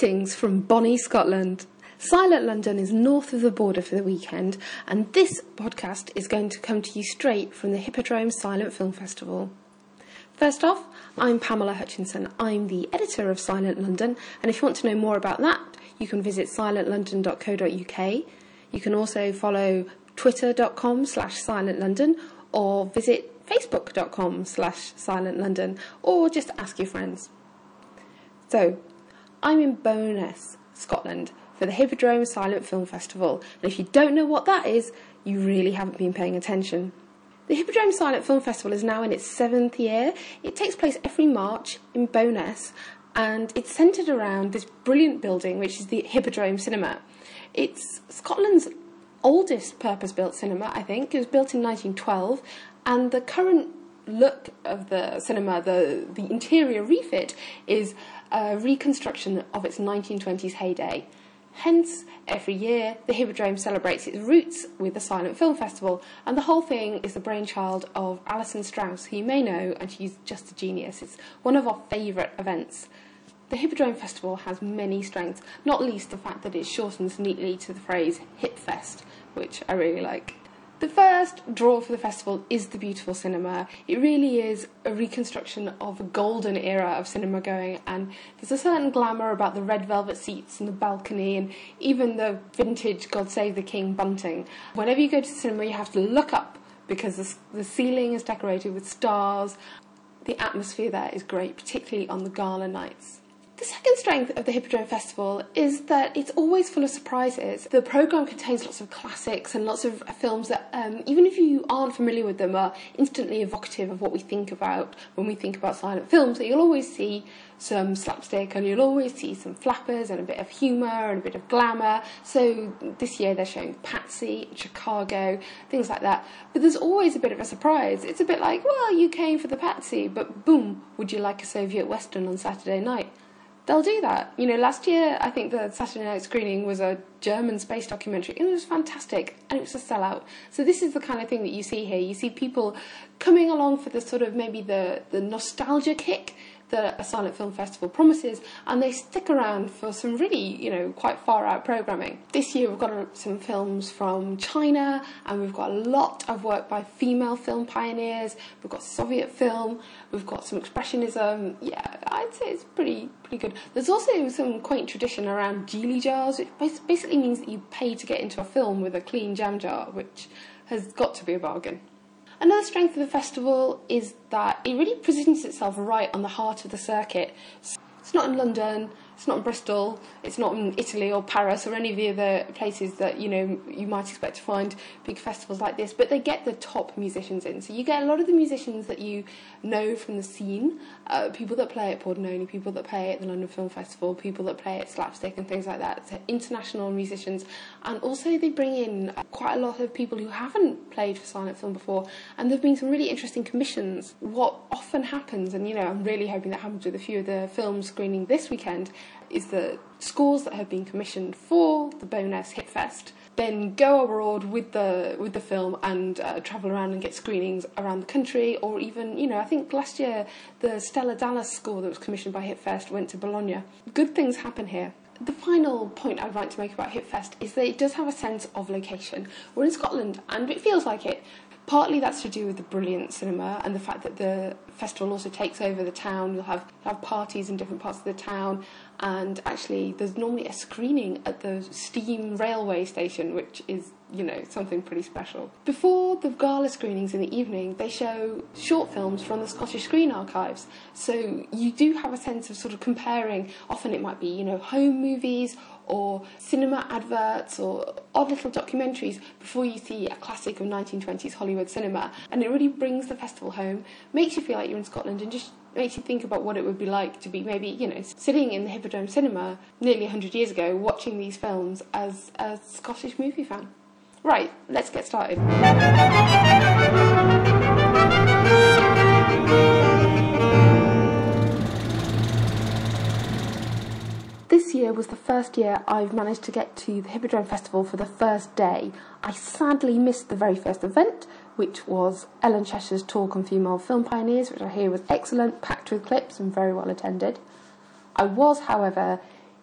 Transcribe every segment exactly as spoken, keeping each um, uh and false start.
Greetings from Bonnie, Scotland. Silent London is north of the border for the weekend, and this podcast is going to come to you straight from the Hippodrome Silent Film Festival. First off, I'm Pamela Hutchinson. I'm the editor of Silent London, and if you want to know more about that, you can visit silent london dot co dot uk. You can also follow twitter.com slash silentlondon or visit facebook.com slash silentlondon or just ask your friends. So, I'm in Bowness, Scotland, for the Hippodrome Silent Film Festival, and if you don't know what that is, you really haven't been paying attention. The Hippodrome Silent Film Festival is now in its seventh year. It takes place every March in Bowness, and it's centred around this brilliant building, which is the Hippodrome Cinema. It's Scotland's oldest purpose-built cinema, I think. It was built in nineteen twelve, and the current look of the cinema, the, the interior refit, is a reconstruction of its nineteen twenties heyday. Hence, every year, the Hippodrome celebrates its roots with the Silent Film Festival, and the whole thing is the brainchild of Alison Strauss, who you may know, and she's just a genius. It's one of our favourite events. The Hippodrome Festival has many strengths, not least the fact that it shortens neatly to the phrase HipFest, which I really like. The first draw for the festival is the beautiful cinema. It really is a reconstruction of a golden era of cinema going, and there's a certain glamour about the red velvet seats and the balcony and even the vintage God Save the King bunting. Whenever you go to the cinema, you have to look up because the, the ceiling is decorated with stars. The atmosphere there is great, particularly on the gala nights. The second strength of the Hippodrome Festival is that it's always full of surprises. The programme contains lots of classics and lots of films that, um, even if you aren't familiar with them, are instantly evocative of what we think about when we think about silent films. So you'll always see some slapstick, and you'll always see some flappers and a bit of humour and a bit of glamour. So this year they're showing Patsy, Chicago, things like that. But there's always a bit of a surprise. It's a bit like, well, you came for the Patsy, but boom, would you like a Soviet Western on Saturday night? They'll do that. You know, last year, I think the Saturday night screening was a German space documentary. It was fantastic, and it was a sellout. So this is the kind of thing that you see here. You see people coming along for the sort of maybe the, the nostalgia kick that a silent film festival promises, and they stick around for some really, you know, quite far out programming. This year we've got some films from China, and we've got a lot of work by female film pioneers. We've got Soviet film, we've got some expressionism. Yeah, I'd say it's pretty pretty good. There's also some quaint tradition around geely jars, which basically means that you pay to get into a film with a clean jam jar, which has got to be a bargain. Another strength of the festival is that it really presents itself right on the heart of the circuit. It's not in London, it's not in Bristol, it's not in Italy or Paris or any of the other places that, you know, you might expect to find big festivals like this, but they get the top musicians in. So you get a lot of the musicians that you know from the scene, uh, people that play at Pordenone, people that play at the London Film Festival, people that play at Slapstick and things like that. So international musicians, and also they bring in quite a lot of people who haven't played for silent film before, and there have been some really interesting commissions. What often happens, and you know, I'm really hoping that happens with a few of the films screening this weekend, is that scores that have been commissioned for the Bowness HipFest then go abroad with the with the film and uh, travel around and get screenings around the country, or even, you know, I think last year the Stella Dallas score that was commissioned by HipFest went to Bologna. Good things happen here. The final point I'd like to make about HipFest is that it does have a sense of location. We're in Scotland, and it feels like it. Partly that's to do with the brilliant cinema and the fact that the festival also takes over the town. You'll have, have parties in different parts of the town, and actually there's normally a screening at the Steam railway station, which is, you know, something pretty special. Before the gala screenings in the evening, they show short films from the Scottish Screen Archives. So you do have a sense of sort of comparing. Often it might be, you know, home movies or cinema adverts or odd little documentaries before you see a classic of nineteen twenties Hollywood cinema. And it really brings the festival home, makes you feel like you're in Scotland, and just makes you think about what it would be like to be maybe, you know, sitting in the Hippodrome Cinema nearly one hundred years ago watching these films as a Scottish movie fan. Right, let's get started. This year was the first year I've managed to get to the Hippodrome Festival for the first day. I sadly missed the very first event, which was Ellen Cheshire's talk on female film pioneers, which I hear was excellent, packed with clips and very well attended. I was, however,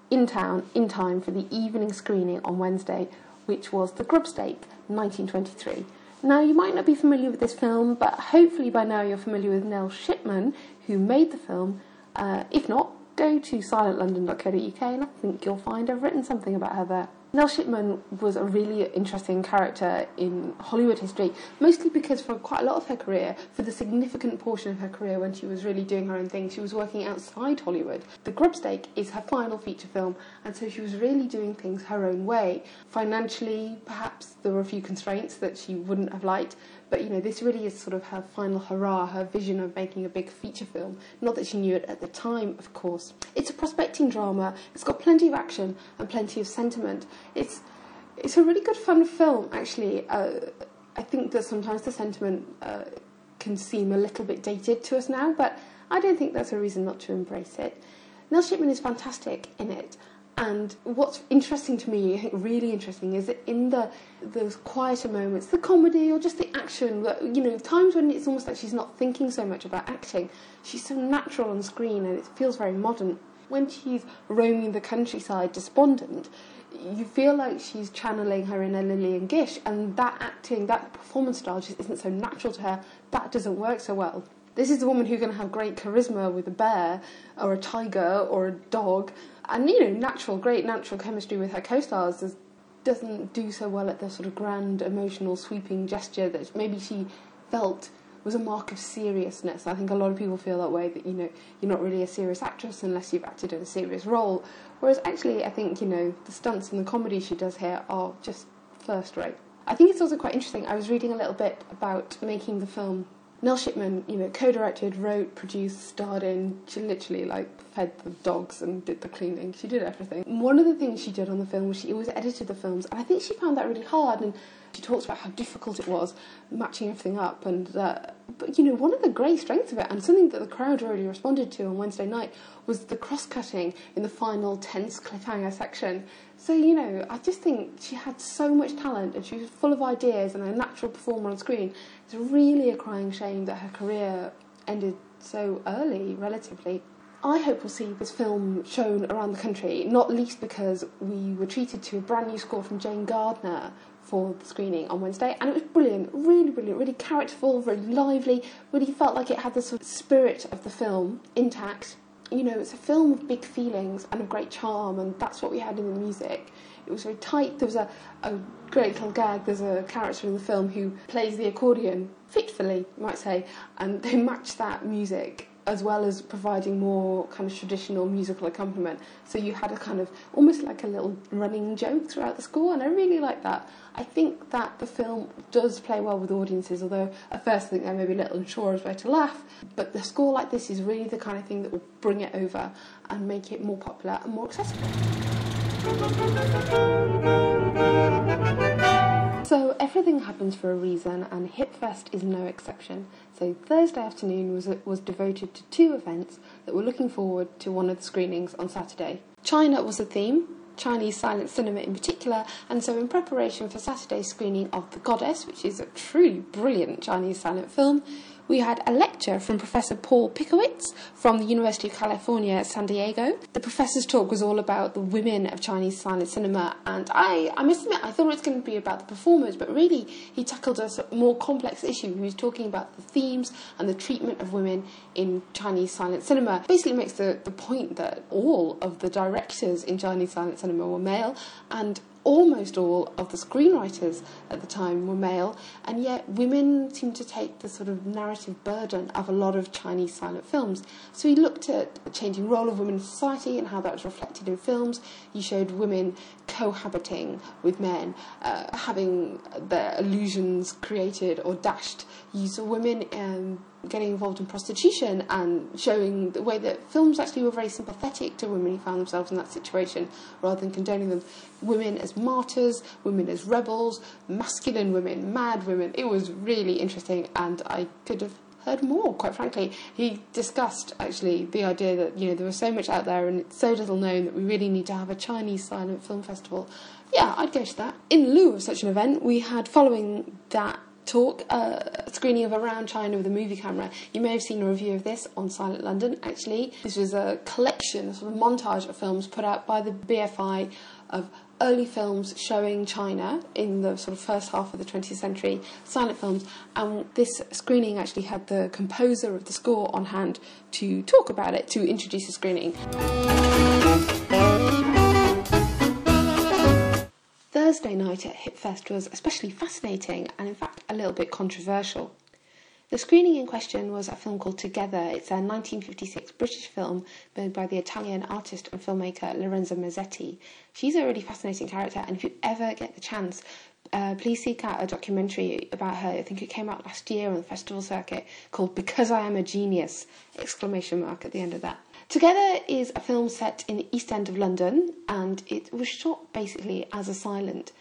in town in time for the evening screening on Wednesday, which was The Grubstake, nineteen twenty-three. Now, you might not be familiar with this film, but hopefully by now you're familiar with Nell Shipman, who made the film. Uh, if not, go to silent london dot co dot uk and I think you'll find I've written something about her there. Nell Shipman was a really interesting character in Hollywood history, mostly because for quite a lot of her career, for the significant portion of her career when she was really doing her own thing, she was working outside Hollywood. The Grubstake is her final feature film, and so she was really doing things her own way. Financially, perhaps there were a few constraints that she wouldn't have liked, but, you know, this really is sort of her final hurrah, her vision of making a big feature film. Not that she knew it at the time, of course. It's a prospecting drama. It's got plenty of action and plenty of sentiment. It's it's a really good fun film, actually. Uh, I think that sometimes the sentiment uh, can seem a little bit dated to us now, but I don't think that's a reason not to embrace it. Nell Shipman is fantastic in it. And what's interesting to me, I think really interesting, is that in the those quieter moments, the comedy or just the action, you know, times when it's almost like she's not thinking so much about acting, she's so natural on screen and it feels very modern. When she's roaming the countryside despondent, you feel like she's channeling her inner Lillian Gish, and that acting, that performance style just isn't so natural to her. That doesn't work so well. This is a woman who's going to have great charisma with a bear or a tiger or a dog, and, you know, natural, great natural chemistry with her co-stars. There's, doesn't do so well at the sort of grand, emotional, sweeping gesture that maybe she felt was a mark of seriousness. I think a lot of people feel that way, that, you know, you're not really a serious actress unless you've acted in a serious role. Whereas actually, I think, you know, the stunts and the comedy she does here are just first rate. I think it's also quite interesting. I was reading a little bit about making the film. Nell Shipman, you know, co-directed, wrote, produced, starred in. She literally, like, fed the dogs and did the cleaning. She did everything. One of the things she did on the film was she always edited the films, and I think she found that really hard, and she talks about how difficult it was matching everything up. And uh, but, you know, one of the great strengths of it, and something that the crowd really responded to on Wednesday night, was the cross-cutting in the final tense cliffhanger section. So, you know, I just think she had so much talent and she was full of ideas and a natural performer on screen. It's really a crying shame that her career ended so early, relatively. I hope we'll see this film shown around the country, not least because we were treated to a brand new score from Jane Gardner for the screening on Wednesday, and it was brilliant, really brilliant, really characterful, very lively, really felt like it had the sort of spirit of the film intact. You know, it's a film with big feelings and of great charm, and that's what we had in the music. It was very tight. There was a, a great little gag. There's a character in the film who plays the accordion fitfully, you might say, and they match that music as well as providing more kind of traditional musical accompaniment. So you had a kind of, almost like a little running joke throughout the score, and I really like that. I think that the film does play well with audiences, although at first I think they may be a little unsure as where to laugh, but the score like this is really the kind of thing that will bring it over and make it more popular and more accessible. So everything happens for a reason, and HipFest is no exception. So Thursday afternoon was was devoted to two events that were looking forward to one of the screenings on Saturday. China was the theme, Chinese silent cinema in particular, and so in preparation for Saturday's screening of The Goddess, which is a truly brilliant Chinese silent film, we had a lecture from Professor Paul Pikowitz from the University of California, San Diego. The professor's talk was all about the women of Chinese silent cinema, and I, I must admit, I thought it was going to be about the performers, but really he tackled a more complex issue. He was talking about the themes and the treatment of women in Chinese silent cinema. Basically makes the, the point that all of the directors in Chinese silent cinema were male, and almost all of the screenwriters at the time were male, and yet women seem to take the sort of narrative burden of a lot of Chinese silent films. So he looked at the changing role of women in society and how that was reflected in films. He showed women cohabiting with men, uh, having their illusions created or dashed. You saw women um, getting involved in prostitution and showing the way that films actually were very sympathetic to women who found themselves in that situation rather than condoning them. Women as martyrs, women as rebels, masculine women, mad women. It was really interesting, and I could have heard more, quite frankly. He discussed, actually, the idea that, you know, there was so much out there and it's so little known that we really need to have a Chinese silent film festival. Yeah, I'd go to that. In lieu of such an event, we had, following that talk, uh, a screening of Around China with a movie camera. You may have seen a review of this on Silent London, actually. This was a collection, a sort of montage of films put out by the B F I of early films showing China in the sort of first half of the twentieth century, silent films, and this screening actually had the composer of the score on hand to talk about it, to introduce the screening. Thursday night at HipFest was especially fascinating and in fact a little bit controversial. The screening in question was a film called Together. It's a nineteen fifty-six British film made by the Italian artist and filmmaker Lorenzo Mazzetti. She's a really fascinating character, and if you ever get the chance, uh, please seek out a documentary about her. I think it came out last year on the festival circuit called Because I Am a Genius! Exclamation mark at the end of that. Together is a film set in the East End of London, and it was shot basically as a silent.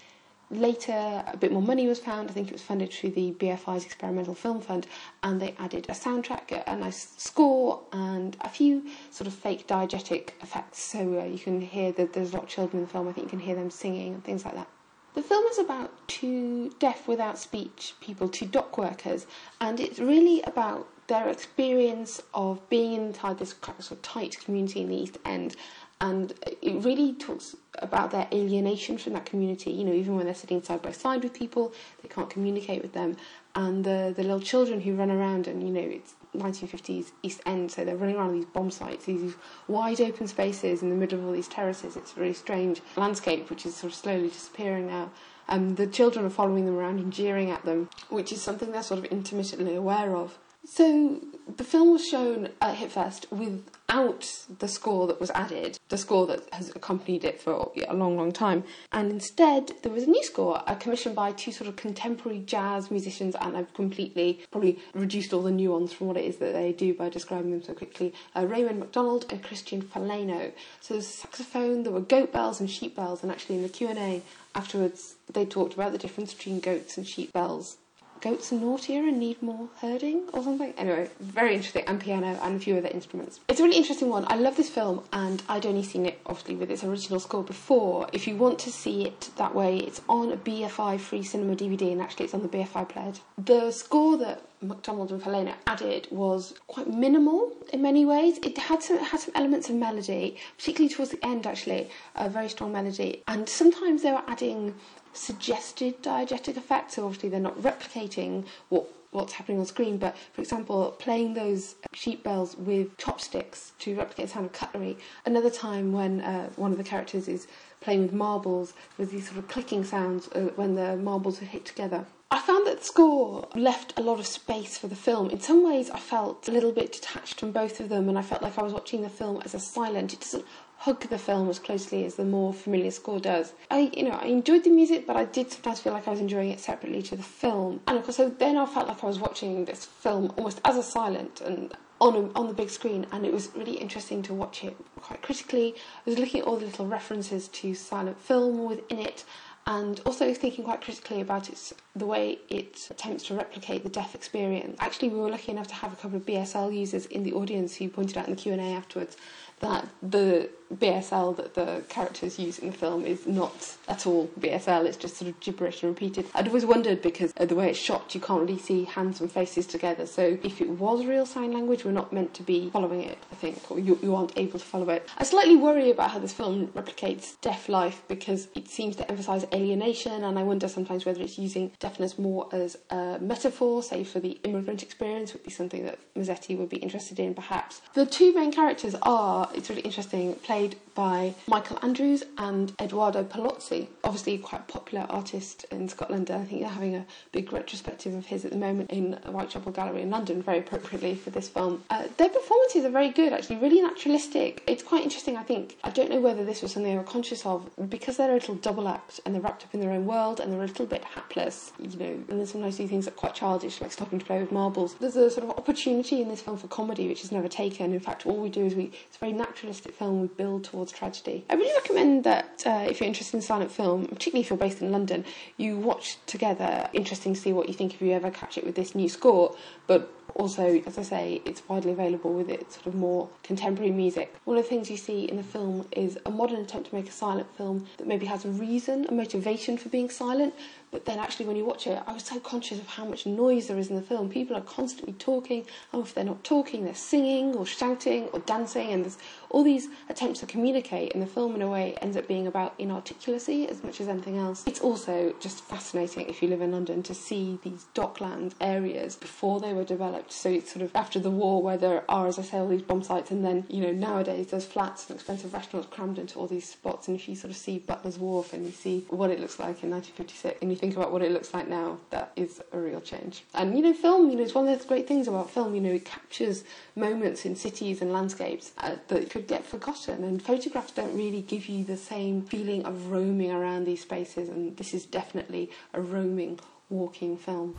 Later, a bit more money was found. I think it was funded through the B F I's Experimental Film Fund, and they added a soundtrack, a nice score, and a few sort of fake diegetic effects. So uh, you can hear that there's a lot of children in the film. I think you can hear them singing and things like that. The film is about two deaf without speech people, two dock workers, and it's really about their experience of being inside this sort of tight community in the East End. And it really talks about their alienation from that community. You know, even when they're sitting side by side with people, they can't communicate with them. And the the little children who run around, and you know, it's nineteen fifties East End, so they're running around these bomb sites, these wide open spaces in the middle of all these terraces. It's a really strange landscape, which is sort of slowly disappearing now. Um, the children are following them around and jeering at them, which is something they're sort of intermittently aware of. So the film was shown at HipFest without the score that was added, the score that has accompanied it for a long, long time. And instead, there was a new score, uh, commissioned by two sort of contemporary jazz musicians, and I've completely probably reduced all the nuance from what it is that they do by describing them so quickly. Uh, Raymond MacDonald and Christian Faleno. So there was saxophone, there were goat bells and sheep bells, and actually in the Q and A afterwards, they talked about the difference between goats and sheep bells. Goats are naughtier and need more herding or something. Anyway, very interesting, and piano and a few other instruments. It's a really interesting one. I love this film, and I'd only seen it obviously with its original score before. If you want to see it that way, it's on a B F I free cinema D V D, and actually it's on the B F I pledge. The score that MacDonald and Faleno added was quite minimal in many ways. It had some, had some elements of melody, particularly towards the end actually, a very strong melody, and sometimes they were adding suggested diegetic effects, so obviously they're not replicating what what's happening on screen, but for example playing those sheep bells with chopsticks to replicate the sound of cutlery. Another time when uh, one of the characters is playing with marbles with these sort of clicking sounds uh, when the marbles are hit together. I found that the score left a lot of space for the film. In some ways I felt a little bit detached from both of them, and I felt like I was watching the film as a silent. It doesn't hug the film as closely as the more familiar score does. I, you know, I enjoyed the music, but I did sometimes feel like I was enjoying it separately to the film. And of course, so then I felt like I was watching this film almost as a silent and on a, on the big screen, and it was really interesting to watch it quite critically. I was looking at all the little references to silent film within it, and also thinking quite critically about its, the way it attempts to replicate the deaf experience. Actually, we were lucky enough to have a couple of B S L users in the audience who pointed out in the Q and A afterwards that the B S L that the characters use in the film is not at all B S L, it's just sort of gibberish and repeated. I'd always wondered, because of the way it's shot, you can't really see hands and faces together, so if it was real sign language, we're not meant to be following it, I think, or you, you aren't able to follow it. I slightly worry about how this film replicates deaf life, because it seems to emphasise alienation, and I wonder sometimes whether it's using deafness more as a metaphor, say for the immigrant experience, would be something that Mazzetti would be interested in, perhaps. The two main characters are, it's really interesting, played by Michael Andrews and Edoardo Palozzi, obviously quite a popular artist in Scotland. I think they're having a big retrospective of his at the moment in Whitechapel Gallery in London, very appropriately for this film. Uh, their performances are very good, actually, really naturalistic. It's quite interesting, I think. I don't know whether this was something they were conscious of, because they're a little double act and they're wrapped up in their own world and they're a little bit hapless, you know, and they sometimes do things that are quite childish, like stopping to play with marbles. There's a sort of opportunity in this film for comedy which is never taken. In fact, all we do is we, it's a very naturalistic film, we build towards tragedy. I really recommend that uh, if you're interested in silent film, particularly if you're based in London, you watch Together. Interesting to see what you think if you ever catch it with this new score, but also, as I say, it's widely available with its sort of more contemporary music. One of the things you see in the film is a modern attempt to make a silent film that maybe has a reason, a motivation for being silent, But then actually when you watch it, I was so conscious of how much noise there is in the film. People are constantly talking, or if they're not talking, they're singing or shouting or dancing, and there's all these attempts to communicate, and the film in a way ends up being about inarticulacy as much as anything else. It's also just fascinating, if you live in London, to see these dockland areas before they were developed. So it's sort of after the war, where there are, as I say, all these bomb sites, and then, you know, nowadays there's flats and expensive restaurants crammed into all these spots, and if you sort of see Butler's Wharf and you see what it looks like in nineteen fifty-six and you think about what it looks like now, that is a real change. And, you know, film, you know, it's one of the great things about film, you know, it captures moments in cities and landscapes uh, that could get forgotten, and photographs don't really give you the same feeling of roaming around these spaces, and this is definitely a roaming, walking film.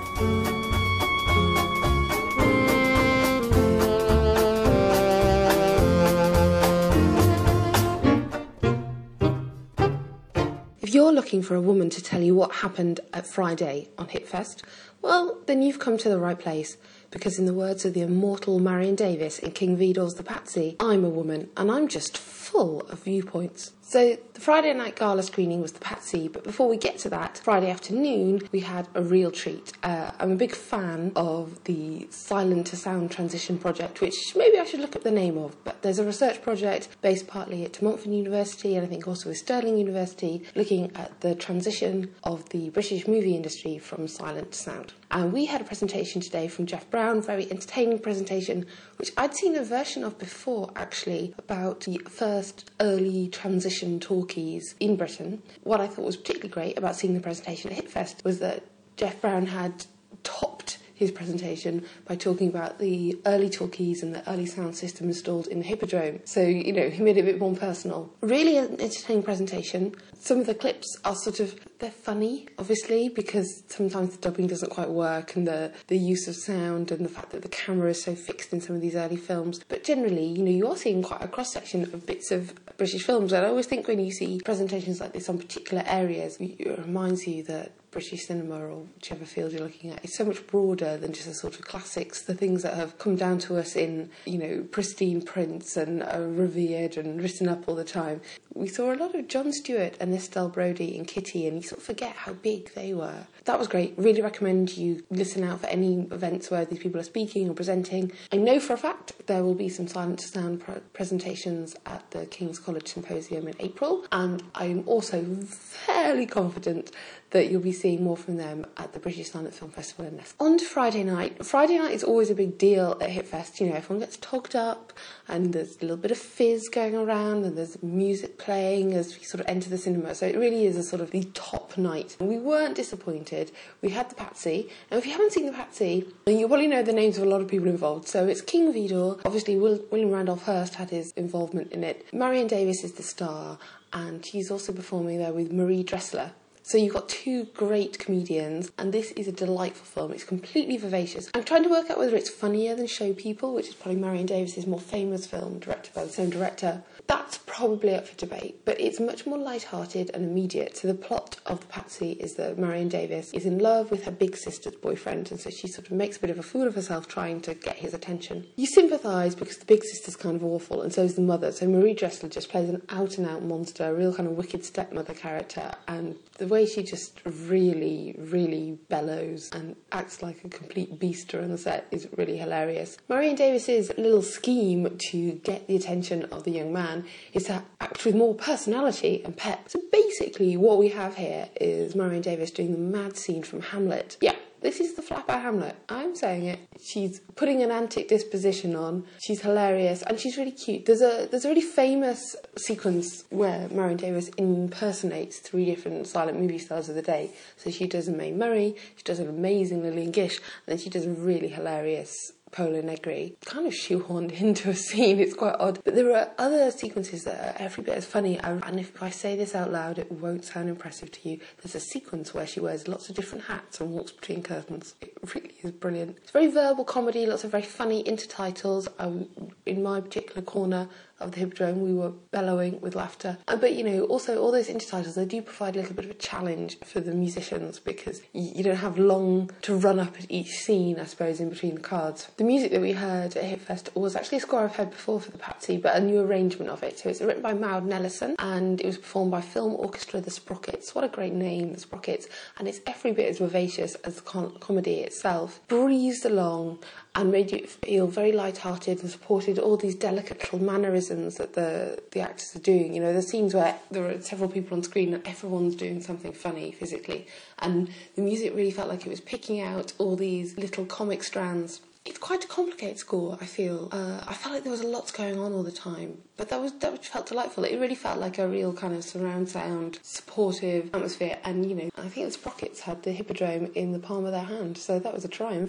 If you're looking for a woman to tell you what happened at Friday on HitFest, well, then you've come to the right place, because in the words of the immortal Marion Davies in King Vidor's The Patsy, I'm a woman and I'm just full of viewpoints. So the Friday night gala screening was The Patsy, but before we get to that, Friday afternoon we had a real treat. Uh, I'm a big fan of the Silent to Sound Transition Project, which maybe I should look up the name of, but there's a research project based partly at Montfort University and I think also with Stirling University, looking at the transition of the British movie industry from silent to sound. And we had a presentation today from Jeff Brown, very entertaining presentation, which I'd seen a version of before actually, about the first early transition talkies in Britain. What I thought was particularly great about seeing the presentation at HitFest was that Jeff Brown had topped his presentation by talking about the early talkies and the early sound system installed in the Hippodrome. So, you know, he made it a bit more personal. Really an entertaining presentation. Some of the clips are sort of, they're funny, obviously, because sometimes the dubbing doesn't quite work, and the, the use of sound and the fact that the camera is so fixed in some of these early films. But generally, you know, you are seeing quite a cross-section of bits of British films. And I always think when you see presentations like this on particular areas, it reminds you that British cinema, or whichever field you're looking at, is so much broader than just the sort of classics, the things that have come down to us in, you know, pristine prints and are revered and written up all the time. We saw a lot of Jon Stewart and Estelle Brody and Kitty, and you sort of forget how big they were. That was great. Really recommend you listen out for any events where these people are speaking or presenting. I know for a fact there will be some silent to sound pre- presentations at the King's College Symposium in April, and I'm also fairly confident that you'll be seeing more from them at the British Silent Film Festival in Leicester. On to Friday night. Friday night is always a big deal at HitFest. You know, everyone gets togged up and there's a little bit of fizz going around and there's music playing as we sort of enter the cinema. So it really is a sort of the top night. And we weren't disappointed. We had The Patsy. And if you haven't seen The Patsy, then you probably know the names of a lot of people involved. So it's King Vidor. Obviously, Will, William Randolph Hearst had his involvement in it. Marion Davies is the star, and she's also performing there with Marie Dressler. So you've got two great comedians, and this is a delightful film. It's completely vivacious. I'm trying to work out whether it's funnier than Show People, which is probably Marion Davies' more famous film, directed by the same director. That's probably up for debate, but it's much more light-hearted and immediate. So the plot of The Patsy is that Marion Davies is in love with her big sister's boyfriend, and so she sort of makes a bit of a fool of herself trying to get his attention. You sympathise because the big sister's kind of awful, and so is the mother. So Marie Dressler just plays an out-and-out monster, a real kind of wicked stepmother character, and the way she just really, really bellows and acts like a complete beast on the set is really hilarious. Marion Davies' little scheme to get the attention of the young man is to act with more personality and pep. So basically what we have here is Marion Davies doing the mad scene from Hamlet. Yeah, this is the flat out Hamlet. I'm saying it. She's putting an antic disposition on. She's hilarious and she's really cute. There's a there's a really famous sequence where Marion Davies impersonates three different silent movie stars of the day. So she does a Mae Murray, she does an amazing Lillian Gish, and then she does a really hilarious Paolo Negri, kind of shoehorned into a scene. It's quite odd. But there are other sequences that are every bit as funny, and if I say this out loud, it won't sound impressive to you. There's a sequence where she wears lots of different hats and walks between curtains. It really is brilliant. It's very verbal comedy, lots of very funny intertitles. Um, in my particular corner of the Hippodrome, we were bellowing with laughter. Uh, but, you know, also all those intertitles, they do provide a little bit of a challenge for the musicians because you, you don't have long to run up at each scene, I suppose, in between the cards. The music that we heard at Hitfest was actually a score I've heard before for the Patsy, but a new arrangement of it. So it's written by Maud Nellison, and it was performed by Film Orchestra The Sprockets. What a great name, The Sprockets. And it's every bit as vivacious as the com- comedy itself. Breezed along and made you feel very light-hearted and supported all these delicate little mannerisms that the, the actors are doing. You know, the scenes where there are several people on screen and everyone's doing something funny physically. And the music really felt like it was picking out all these little comic strands. It's quite a complicated score, I feel. Uh, I felt like there was a lot going on all the time, but that was that felt delightful. It really felt like a real kind of surround sound, supportive atmosphere, and, you know, I think the Sprockets had the Hippodrome in the palm of their hand, so that was a triumph.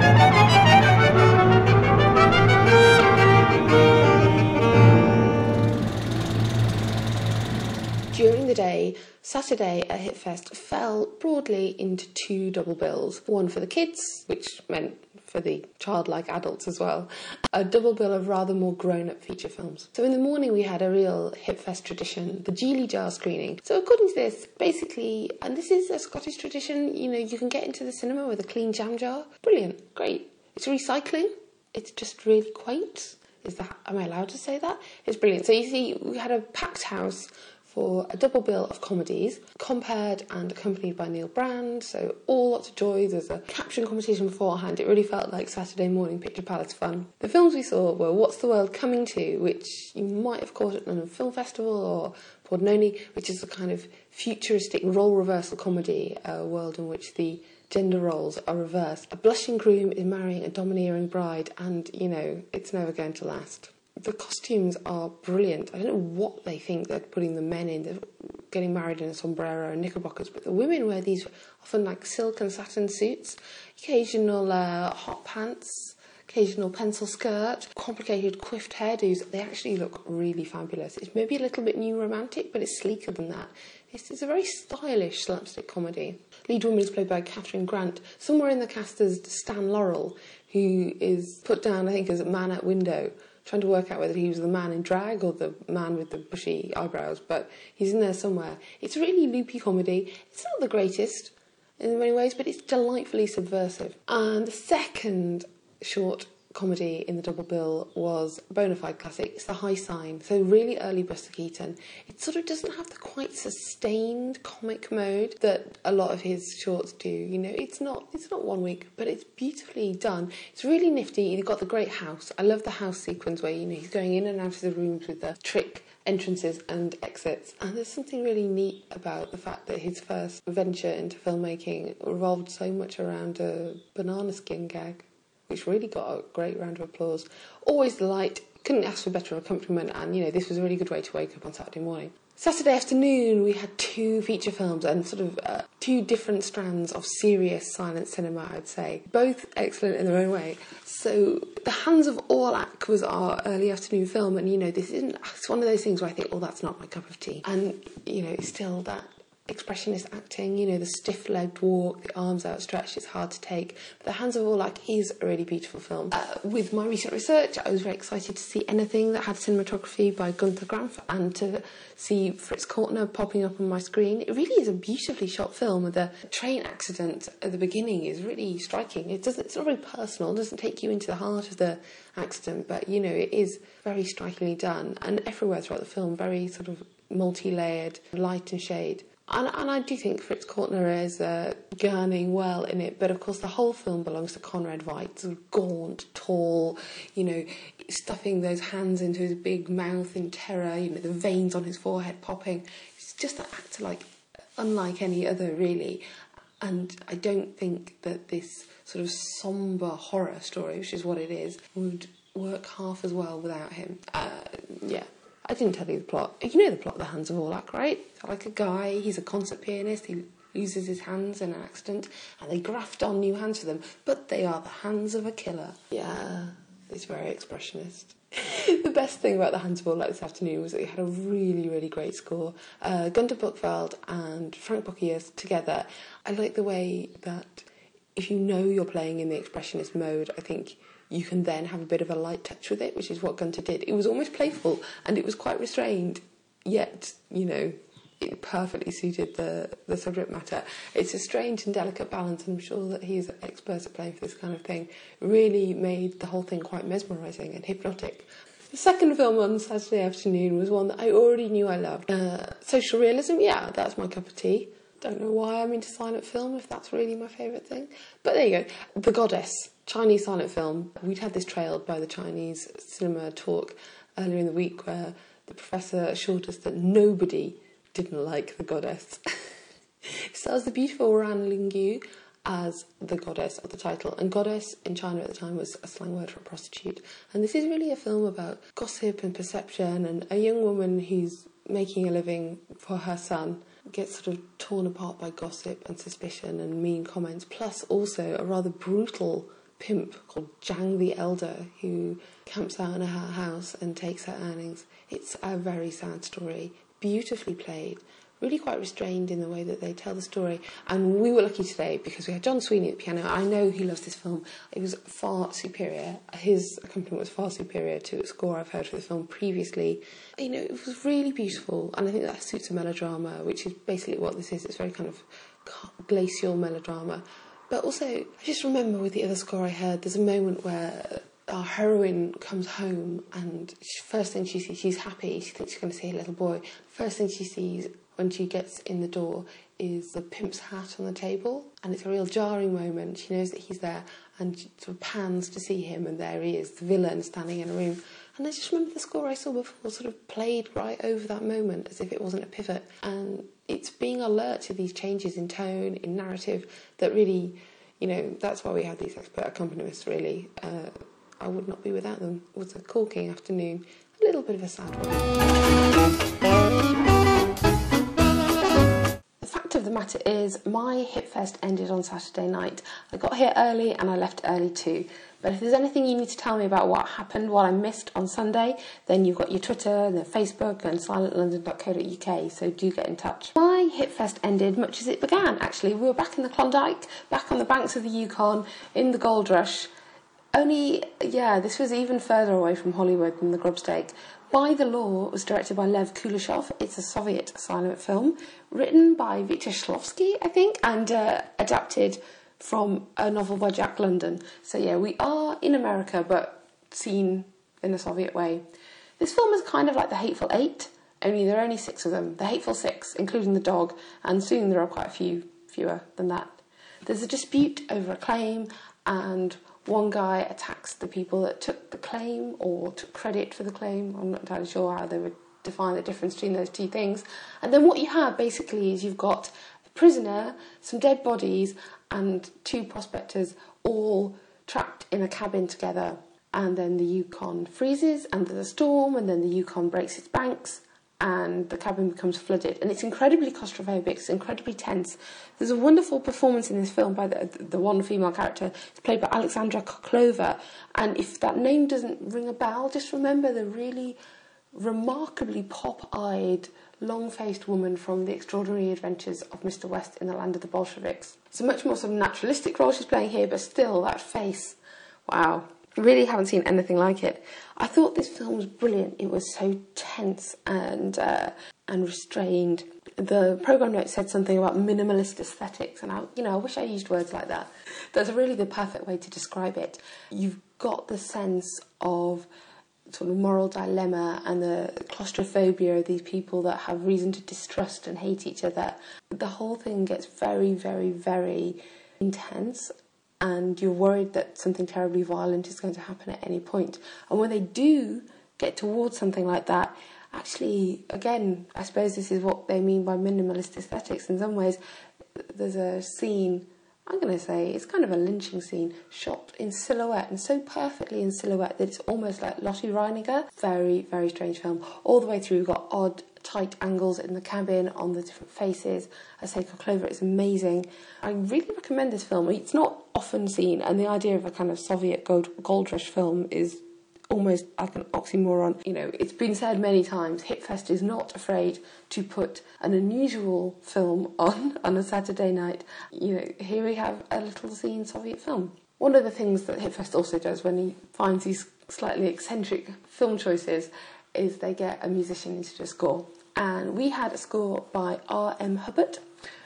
During the day, Saturday at Hitfest fell broadly into two double bills. One for the kids, which meant for the childlike adults as well. A double bill of rather more grown-up feature films. So in the morning we had a real Hitfest tradition, the Geely Jar screening. So according to this, basically, and this is a Scottish tradition, you know, you can get into the cinema with a clean jam jar. Brilliant, great. It's recycling. It's just really quaint. Is that, am I allowed to say that? It's brilliant. So you see, we had a packed house for a double bill of comedies, compared and accompanied by Neil Brand, so all lots of joy. There's a caption competition beforehand. It really felt like Saturday morning Picture Palace fun. The films we saw were What's the World Coming To, which you might have caught at London Film Festival, or Pordenone, which is a kind of futuristic role reversal comedy, a world in which the gender roles are reversed. A blushing groom is marrying a domineering bride, and, you know, it's never going to last. The costumes are brilliant. I don't know what they think they're putting the men in. They're getting married in a sombrero and knickerbockers, but the women wear these often like silk and satin suits, occasional uh, hot pants, occasional pencil skirt, complicated coiffed hairdos. They actually look really fabulous. It's maybe a little bit new romantic, but it's sleeker than that. It's, it's a very stylish slapstick comedy. Lead woman is played by Catherine Grant. Somewhere in the cast is Stan Laurel, who is put down, I think, as a man at window, trying to work out whether he was the man in drag or the man with the bushy eyebrows, but he's in there somewhere. It's a really loopy comedy. It's not the greatest in many ways, but it's delightfully subversive. And the second short comedy in the double bill was a bona fide classic. It's The High Sign. So really early Buster Keaton. It sort of doesn't have the quite sustained comic mode that a lot of his shorts do. You know, it's not it's not one week, but it's beautifully done. It's really nifty. You've got the great house. I love the house sequence where, you know, he's going in and out of the rooms with the trick entrances and exits. And there's something really neat about the fact that his first venture into filmmaking revolved so much around a banana skin gag, which really got a great round of applause. Always the light, couldn't ask for better accompaniment, and, you know, this was a really good way to wake up on Saturday morning. Saturday afternoon, we had two feature films and sort of uh, two different strands of serious silent cinema, I'd say. Both excellent in their own way. So, The Hands of Orlac was our early afternoon film, and, you know, this isn't, it's one of those things where I think, oh, that's not my cup of tea. And, you know, still that expressionist acting, you know, the stiff-legged walk, the arms outstretched, it's hard to take. But The Hands of Orlac is a really beautiful film. Uh, with my recent research, I was very excited to see anything that had cinematography by Gunther Grampf, and to see Fritz Kortner popping up on my screen. It really is a beautifully shot film. The train accident at the beginning is really striking. It doesn't, it's not very personal, it doesn't take you into the heart of the accident, but, you know, it is very strikingly done. And everywhere throughout the film, very sort of multi-layered, light and shade. And, and I do think Fritz Kortner is uh, gurning well in it, but of course the whole film belongs to Conrad Veidt, sort of gaunt, tall, you know, stuffing those hands into his big mouth in terror, you know, the veins on his forehead popping. It's just an actor like unlike any other, really. And I don't think that this sort of sombre horror story, which is what it is, would work half as well without him. Uh, yeah. I didn't tell you the plot. You know the plot of The Hands of Orlac, right? Like a guy, he's a concert pianist, he loses his hands in an accident, and they graft on new hands for them, but they are the hands of a killer. Yeah, it's very expressionist. The best thing about The Hands of Orlac this afternoon was that we had a really, really great score. Uh, Gunter Buchwald and Frank Bokiers together. I like the way that if you know you're playing in the expressionist mode, I think you can then have a bit of a light touch with it, which is what Gunter did. It was almost playful, and it was quite restrained, yet, you know, it perfectly suited the, the subject matter. It's a strange and delicate balance, and I'm sure that he's an expert at playing for this kind of thing. It really made the whole thing quite mesmerising and hypnotic. The second film on Saturday afternoon was one that I already knew I loved. Uh, social realism, yeah, that's my cup of tea. Don't know why I'm into silent film, if that's really my favourite thing. But there you go. The Goddess, Chinese silent film. We'd had this trailed by the Chinese cinema talk earlier in the week where the professor assured us that nobody didn't like The Goddess. It stars the beautiful Ran Lingyu as the goddess of the title, and goddess in China at the time was a slang word for a prostitute. And this is really a film about gossip and perception, and a young woman who's making a living for her son gets sort of torn apart by gossip and suspicion and mean comments, plus also a rather brutal pimp called Zhang the Elder who camps out in her house and takes her earnings. It's a very sad story, beautifully played, really quite restrained in the way that they tell the story. And we were lucky today because we had John Sweeney at the piano. I know he loves this film. It was far superior. His accompaniment was far superior to the score I've heard for the film previously. You know, it was really beautiful, and I think that suits a melodrama, which is basically what this is. It's very kind of glacial melodrama. But also, I just remember with the other score I heard, there's a moment where our heroine comes home and first thing she sees, she's happy, she thinks she's going to see her little boy. First thing she sees when she gets in the door is the pimp's hat on the table, and it's a real jarring moment. She knows that he's there and she sort of pans to see him, and there he is, the villain standing in a room. And I just remember the score I saw before sort of played right over that moment as if it wasn't a pivot. And it's being alert to these changes in tone, in narrative, that really, you know, that's why we have these expert accompanimists, really. Uh, I would not be without them. It was a corking afternoon, a little bit of a sad one. The fact of the matter is, my HipFest ended on Saturday night. I got here early and I left early too. But if there's anything you need to tell me about what happened, what I missed on Sunday, then you've got your Twitter and Facebook and silent london dot co dot U K, so do get in touch. My HipFest ended much as it began, actually. We were back in the Klondike, back on the banks of the Yukon, in the gold rush. Only, yeah, this was even further away from Hollywood than the Grubstake. By the Law was directed by Lev Kuleshov. It's a Soviet silent film, written by Viktor Shklovsky, I think, and uh, adapted from a novel by Jack London. So yeah, we are in America, but seen in a Soviet way. This film is kind of like The Hateful Eight, only there are only six of them. The Hateful Six, including the dog, and soon there are quite a few fewer than that. There's a dispute over a claim, and one guy attacks the people that took the claim or took credit for the claim. I'm not entirely sure how they would define the difference between those two things. And then what you have basically is you've got a prisoner, some dead bodies, and two prospectors all trapped in a cabin together. And then the Yukon freezes, and there's a storm, and then the Yukon breaks its banks, and the cabin becomes flooded. And it's incredibly claustrophobic, it's incredibly tense. There's a wonderful performance in this film by the, the one female character. It's played by Alexandra Koklova. And if that name doesn't ring a bell, just remember the really remarkably pop-eyed, long-faced woman from The Extraordinary Adventures of Mister West in the Land of the Bolsheviks. It's a much more sort of naturalistic role she's playing here, but still, that face, wow. Really haven't seen anything like it. I thought this film was brilliant. It was so tense and uh, and restrained. The programme note said something about minimalist aesthetics, and I, you know, I wish I used words like that. That's really the perfect way to describe it. You've got the sense of sort of moral dilemma and the claustrophobia of these people that have reason to distrust and hate each other. The whole thing gets very, very, very intense, and you're worried that something terribly violent is going to happen at any point. And when they do get towards something like that, actually, again, I suppose this is what they mean by minimalist aesthetics. In some ways, there's a scene, I'm going to say, it's kind of a lynching scene, shot in silhouette, and so perfectly in silhouette that it's almost like Lottie Reiniger. Very, very strange film. All the way through, we've got odd, tight angles in the cabin on the different faces. I say Koklova is amazing. I really recommend this film. It's not often seen, and the idea of a kind of Soviet gold, gold rush film is almost like an oxymoron. You know, it's been said many times, HipFest is not afraid to put an unusual film on on a Saturday night. You know, here we have a little seen Soviet film. One of the things that HipFest also does when he finds these slightly eccentric film choices is they get a musician into the score. and we had a score by R M Hubbard,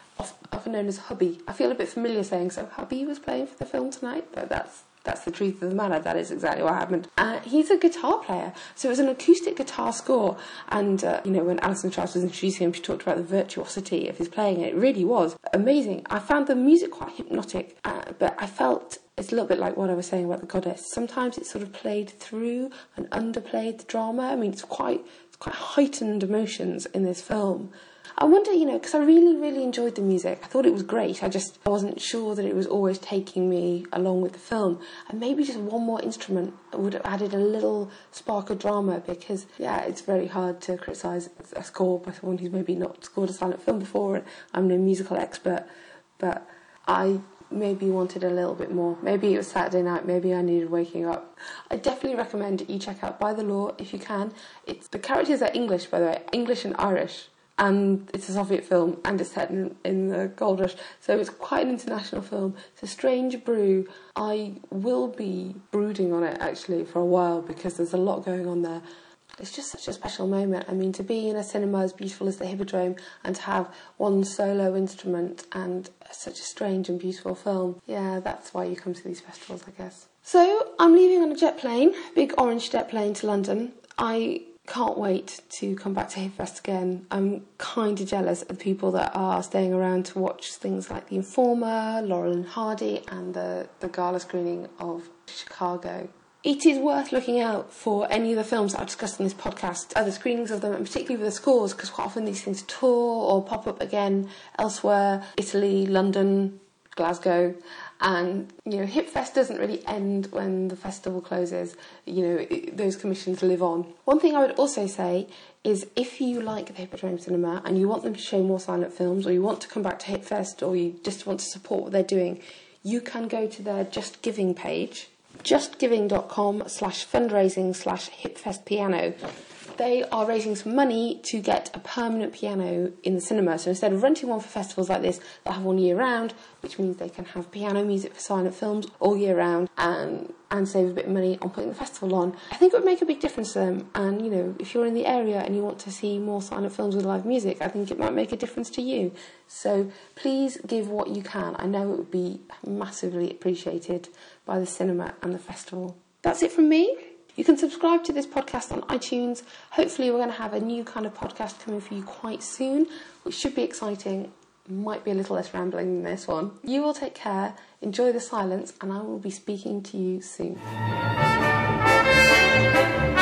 often known as Hubby. I feel a bit familiar saying so. Hubby was playing for the film tonight, but that's that's the truth of the matter. That is exactly what happened. Uh, he's a guitar player, so it was an acoustic guitar score. And uh, you know, when Alison Strauss was introducing him, she talked about the virtuosity of his playing. It really was amazing. I found the music quite hypnotic, uh, but I felt it's a little bit like what I was saying about The Goddess. Sometimes it sort of played through and underplayed the drama. I mean, it's quite it's quite heightened emotions in this film. I wonder, you know, because I really, really enjoyed the music. I thought it was great. I just I wasn't sure that it was always taking me along with the film. And maybe just one more instrument would have added a little spark of drama, because, yeah, it's very hard to criticise a score by someone who's maybe not scored a silent film before. And I'm no musical expert, but I maybe wanted a little bit more. Maybe it was Saturday night. Maybe I needed waking up. I definitely recommend you check out By the Law if you can. It's the characters are English, by the way, English and Irish. And it's a Soviet film, and it's set in, in the Gold Rush, so it's quite an international film. It's a strange brew. I will be brooding on it, actually, for a while, because there's a lot going on there. It's just such a special moment. I mean, to be in a cinema as beautiful as the Hippodrome, and to have one solo instrument and such a strange and beautiful film. Yeah, that's why you come to these festivals, I guess. So, I'm leaving on a jet plane, big orange jet plane to London. I can't wait to come back to HipFest again. I'm kind of jealous of the people that are staying around to watch things like The Informer, Laurel and Hardy, and the, the gala screening of Chicago. It is worth looking out for any of the films that I've discussed in this podcast, other screenings of them, and particularly with the scores, because quite often these things tour or pop up again elsewhere, Italy, London, Glasgow. And, you know, HipFest doesn't really end when the festival closes. You know, it, those commissions live on. One thing I would also say is if you like the Hippodrome Cinema and you want them to show more silent films, or you want to come back to HipFest, or you just want to support what they're doing, you can go to their Just Giving page, justgiving.com slash fundraising slash HipFest piano. They are raising some money to get a permanent piano in the cinema. So instead of renting one for festivals like this, they'll have one year round, which means they can have piano music for silent films all year round and and save a bit of money on putting the festival on. I think it would make a big difference to them. And, you know, if you're in the area and you want to see more silent films with live music, I think it might make a difference to you. So please give what you can. I know it would be massively appreciated by the cinema and the festival. That's it from me. You can subscribe to this podcast on iTunes. Hopefully we're going to have a new kind of podcast coming for you quite soon, which should be exciting. Might be a little less rambling than this one. You will take care, enjoy the silence, and I will be speaking to you soon.